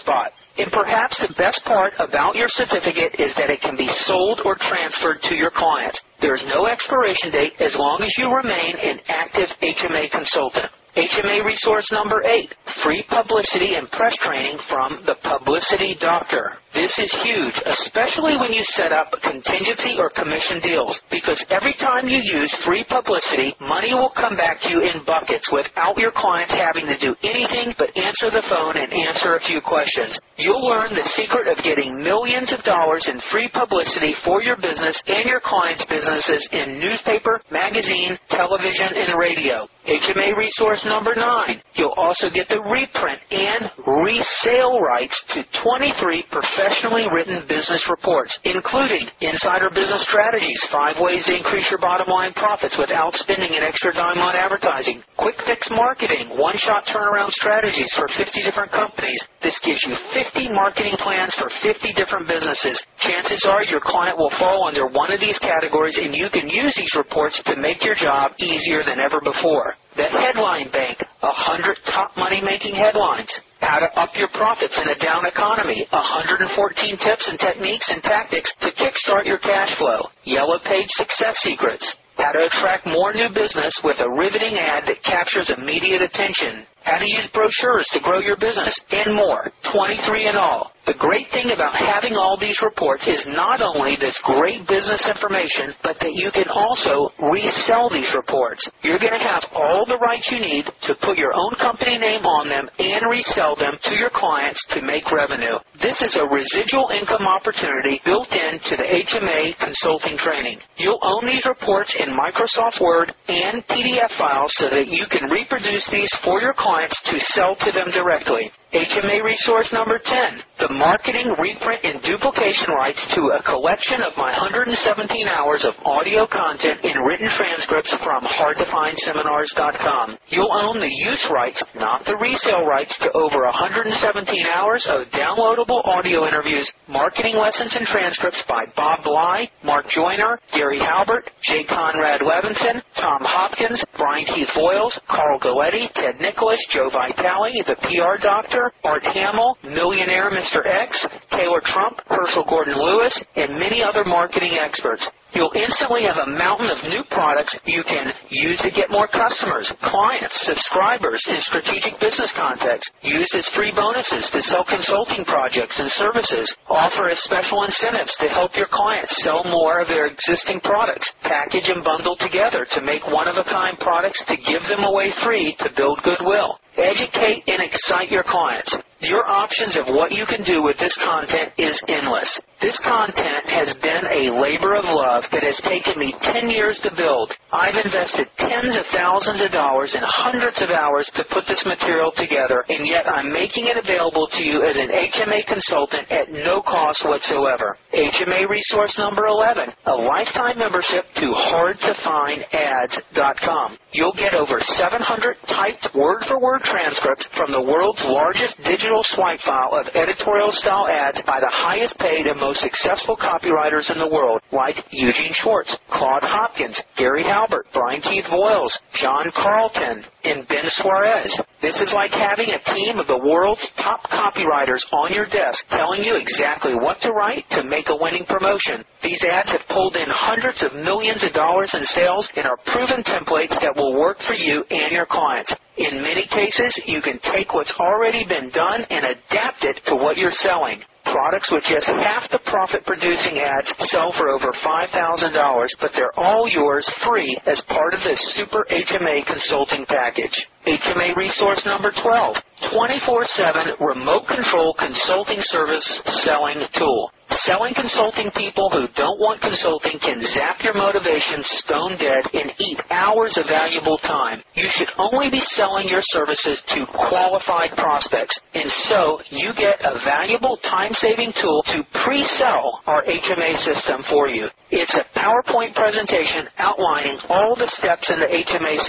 And perhaps the best part about your certificate is that it can be sold or transferred to your clients. There is no expiration date as long as you remain an active H M A consultant. H M A resource number eight, free publicity and press training from the Publicity Doctor. This is huge, especially when you set up contingency or commission deals, because every time you use free publicity, money will come back to you in buckets without your clients having to do anything but answer the phone and answer a few questions. You'll learn the secret of getting millions of dollars in free publicity for your business and your clients' businesses in newspaper, magazine, television, and radio. H M A resource number nine. You'll also get the reprint and resale rights to twenty-three professionally written business reports, including Insider Business Strategies, five ways to increase your bottom line profits without spending an extra dime on advertising, Quick Fix Marketing, one-shot turnaround strategies for fifty different companies. This gives you fifty marketing plans for fifty different businesses. Chances are your client will fall under one of these categories, and you can use these reports to make your job easier than ever before. The Headline Bank, one hundred top money-making headlines. How to up your profits in a down economy, one hundred fourteen tips and techniques and tactics to kickstart your cash flow. Yellow Page Success Secrets. How to attract more new business with a riveting ad that captures immediate attention. How to use brochures to grow your business, and more. twenty-three in all. The great thing about having all these reports is not only this great business information, but that you can also resell these reports. You're going to have all the rights you need to put your own company name on them and resell them to your clients to make revenue. This is a residual income opportunity built into the H M A consulting training. You'll own these reports in Microsoft Word and P D F files so that you can reproduce these for your clients to sell to them directly. H M A resource number ten, the marketing, reprint, and duplication rights to a collection of my one hundred seventeen hours of audio content and written transcripts from hard to find seminars dot com. You'll own the use rights, not the resale rights, to over one hundred seventeen hours of downloadable audio interviews, marketing lessons and transcripts by Bob Bly, Mark Joyner, Gary Halbert, J. Conrad Levinson, Tom Hopkins, Brian Keith Voiles, Carl Galletti, Ted Nicholas, Joe Vitale, the P R Doctor, Art Hamill, Millionaire Mister X, Taylor Trump, Herschel Gordon Lewis, and many other marketing experts. You'll instantly have a mountain of new products you can use to get more customers, clients, subscribers, and strategic business contacts. Use as free bonuses to sell consulting projects and services. Offer as special incentives to help your clients sell more of their existing products. Package and bundle together to make one-of-a-kind products to give them away free to build goodwill. Educate and excite your clients. Your options of what you can do with this content is endless. This content has been a labor of love that has taken me ten years to build. I've invested tens of thousands of dollars and hundreds of hours to put this material together, and yet I'm making it available to you as an H M A consultant at no cost whatsoever. H M A resource number eleven, a lifetime membership to hard to find ads dot com. You'll get over seven hundred typed word-for-word transcripts from the world's largest digital swipe file of editorial-style ads by the highest paid and most successful copywriters in the world, like Eugene Schwartz, Claude Hopkins, Gary Halbert, Brian Keith Voiles, John Carlton, and Ben Suarez. This is like having a team of the world's top copywriters on your desk telling you exactly what to write to make a winning promotion. These ads have pulled in hundreds of millions of dollars in sales and are proven templates that will work for you and your clients. In many cases, you can take what's already been done and adapt it to what you're selling. Products with just half the profit-producing ads sell for over five thousand dollars, but they're all yours free as part of this Super H M A consulting package. H M A resource number twelve, twenty-four seven remote control consulting service selling tool. Selling consulting people who don't want consulting can zap your motivation stone dead and eat hours of valuable time. You should only be selling your services to qualified prospects, and so you get a valuable time-saving tool to pre-sell our H M A system for you. It's a PowerPoint presentation outlining all the steps in the H M A system.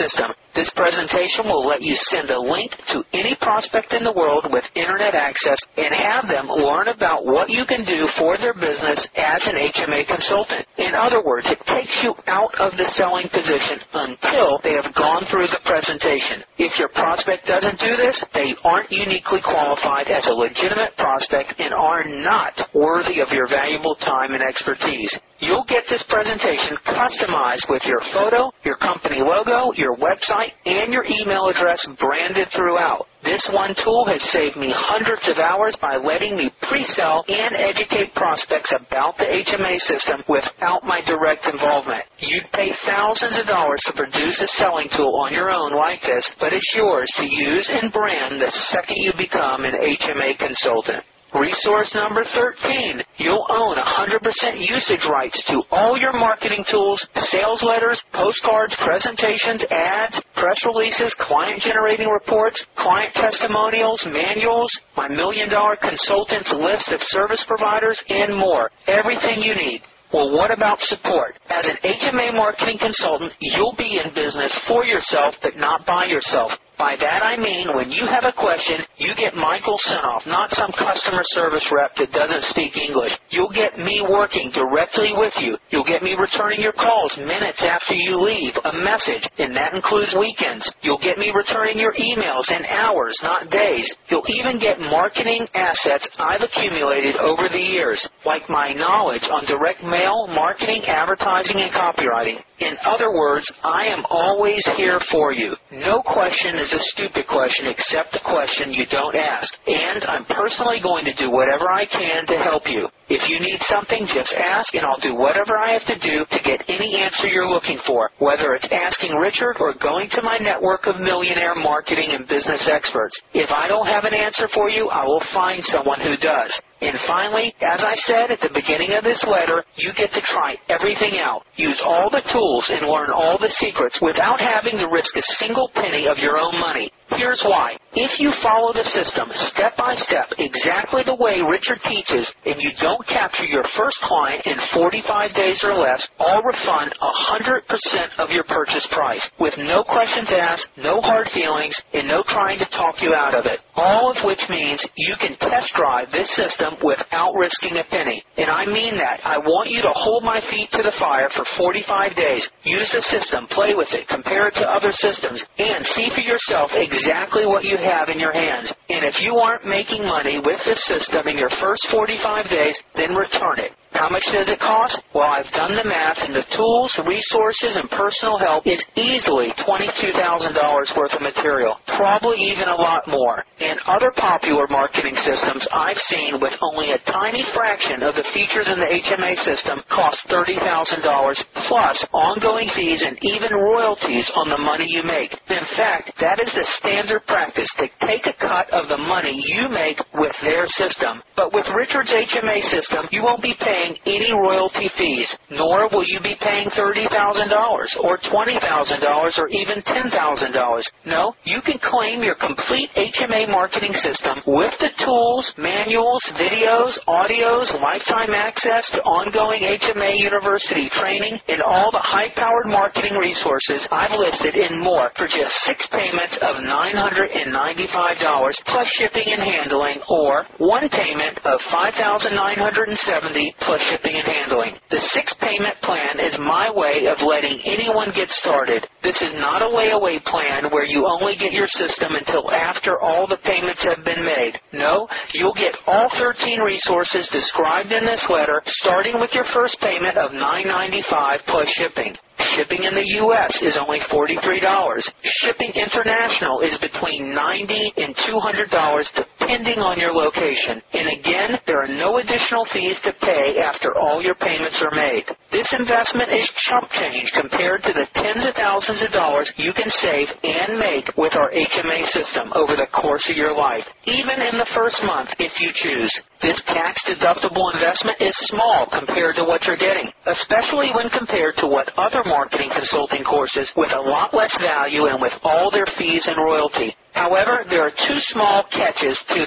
This presentation will let you send a link to any prospect in the world with Internet access and have them learn about what you can do for their business as an H M A consultant. In other words, it takes you out of the selling position until they have gone through the presentation. If your prospect doesn't do this, they aren't uniquely qualified as a legitimate prospect and are not worthy of your valuable time and expertise. You'll get this presentation customized with your photo, your company logo, your website, and your email address branded throughout. This one tool has saved me hundreds of hours by letting me pre-sell and educate prospects about the H M A system without my direct involvement. You'd pay thousands of dollars to produce a selling tool on your own like this, but it's yours to use and brand the second you become an H M A consultant. Resource number thirteen, you'll own one hundred percent usage rights to all your marketing tools, sales letters, postcards, presentations, ads, press releases, client-generating reports, client testimonials, manuals, my million-dollar consultants list of service providers, and more. Everything you need. Well, what about support? As an H M A marketing consultant, you'll be in business for yourself, but not by yourself. By that I mean when you have a question, you get Michael Senoff, not some customer service rep that doesn't speak English. You'll get me working directly with you. You'll get me returning your calls minutes after you leave a message, and that includes weekends. You'll get me returning your emails in hours, not days. You'll even get marketing assets I've accumulated over the years, like my knowledge on direct mail, marketing, advertising, and copywriting. In other words, I am always here for you. No question is a stupid question except the question you don't ask. And I'm personally going to do whatever I can to help you. If you need something, just ask, and I'll do whatever I have to do to get any answer you're looking for, whether it's asking Richard or going to my network of millionaire marketing and business experts. If I don't have an answer for you, I will find someone who does. And finally, as I said at the beginning of this letter, you get to try everything out. Use all the tools and learn all the secrets without having to risk a single penny of your own money. Here's why. If you follow the system step by step exactly the way Richard teaches, and you don't capture your first client in forty-five days or less, I'll refund one hundred percent of your purchase price with no questions asked, no hard feelings, and no trying to talk you out of it. All of which means you can test drive this system without risking a penny. And I mean that. I want you to hold my feet to the fire for forty-five days. Use the system, play with it, compare it to other systems, and see for yourself exactly what you have in your hands. And if you aren't making money with this system in your first forty-five days, then return it. How much does it cost? Well, I've done the math, and the tools, resources, and personal help is easily twenty-two thousand dollars worth of material, probably even a lot more. And other popular marketing systems I've seen with only a tiny fraction of the features in the H M A system cost thirty thousand dollars plus ongoing fees and even royalties on the money you make. In fact, that is the standard practice, to take a cut of the money you make with their system. But with Richard's H M A system, you won't be paying any royalty fees, nor will you be paying thirty thousand dollars or twenty thousand dollars or even ten thousand dollars. No, you can claim your complete H M A marketing system with the tools, manuals, videos, audios, lifetime access to ongoing H M A University training, and all the high-powered marketing resources I've listed and more for just six payments of nine hundred ninety-five dollars plus shipping and handling, or one payment of five thousand nine hundred seventy dollars plus shipping and handling. The six-payment plan is my way of letting anyone get started. This is not a layaway plan where you only get your system until after all the payments have been made. No, you'll get all thirteen resources described in this letter, starting with your first payment of nine hundred ninety-five dollars plus shipping. Shipping in the U S is only forty-three dollars. Shipping international is between ninety dollars and two hundred dollars depending on your location. And again, there are no additional fees to pay after all your payments are made. This investment is chump change compared to the tens of thousands of dollars you can save and make with our H M A system over the course of your life, even in the first month if you choose. This tax-deductible investment is small compared to what you're getting, especially when compared to what other marketing consulting courses with a lot less value and with all their fees and royalty. However, there are two small catches to this.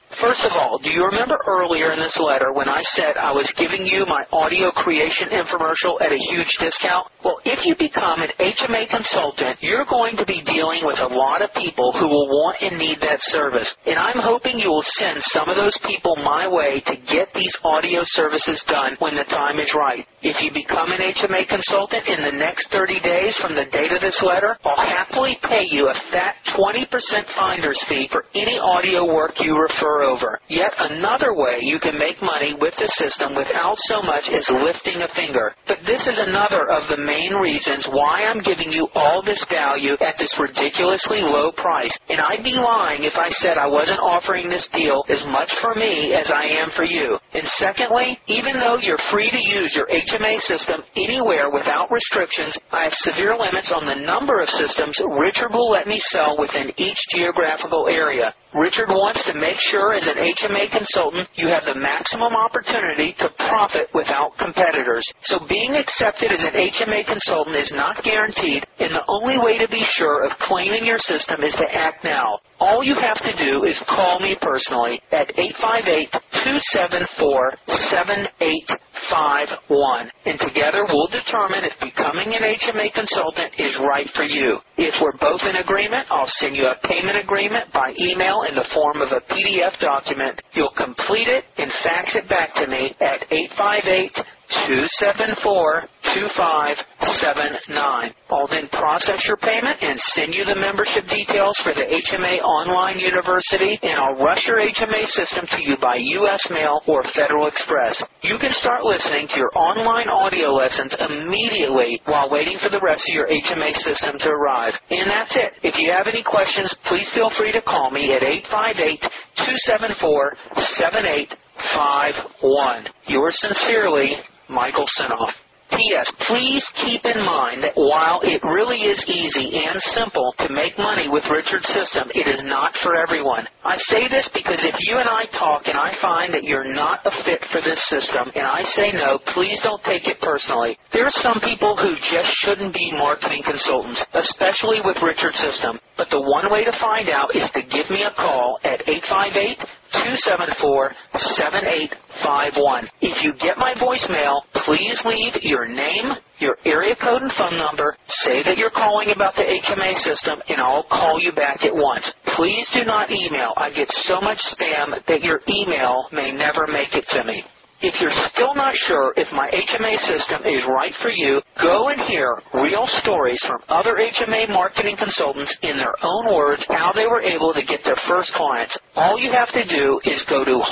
First of all, do you remember earlier in this letter when I said I was giving you my audio creation infomercial at a huge discount? Well, if you become an H M A consultant, you're going to be dealing with a lot of people who will want and need that service. And I'm hoping you will send some of those people my way to get these audio services done when the time is right. If you become an H M A consultant in the next thirty days from the date of this letter, I'll happily pay you a fat twenty percent finder's fee for any audio work you refer over. Yet another way you can make money with the system without so much as lifting a finger. But this is another of the main reasons why I'm giving you all this value at this ridiculously low price. And I'd be lying if I said I wasn't offering this deal as much for me as I am for you. And secondly, even though you're free to use your H M A system anywhere without restrictions, I have severe limits on the number of systems Richard will let me sell within each geographical area. Richard wants to make sure as an H M A consultant you have the maximum opportunity to profit without competitors. So being accepted as an H M A consultant is not guaranteed, and the only way to be sure of claiming your system is to act now. All you have to do is call me personally at eight five eight, two seven four, seven eight five one, and together we'll determine if becoming an H M A consultant is right for you. If we're both in agreement, I'll send you a payment agreement by email in the form of a P D F document. You'll complete it and fax it back to me at eight five eight, two seven four, two five seven nine. I'll then process your payment and send you the membership details for the H M A Online University, and I'll rush your H M A system to you by U S mail or Federal Express. You can start listening to your online audio lessons immediately while waiting for the rest of your H M A system to arrive. And that's it. If you have any questions, please feel free to call me at eight five eight, two seven four, seven eight five one. Yours sincerely, Michael Sinoff. P S. Please keep in mind that while it really is easy and simple to make money with Richard's system, it is not for everyone. I say this because if you and I talk and I find that you're not a fit for this system and I say no, please don't take it personally. There are some people who just shouldn't be marketing consultants, especially with Richard's system. But the one way to find out is to give me a call at eight five eight, two seven four, seven eight five one. If you get my voicemail, please leave your name, your area code and phone number, say that you're calling about the H M A system, and I'll call you back at once. Please do not email. I get so much spam that your email may never make it to me. If you're still not sure if my H M A system is right for you, go and hear real stories from other H M A marketing consultants in their own words how they were able to get their first clients. All you have to do is go to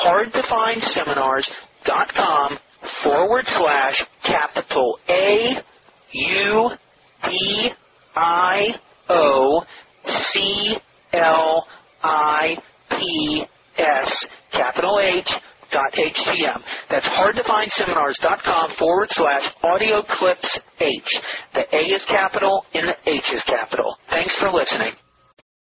hardtofindseminars.com forward slash capital A U D I O C L I P S, capital H, dot H T M. That's hardtofindseminars.com forward slash audio clips H. The A is capital and the H is capital. Thanks for listening.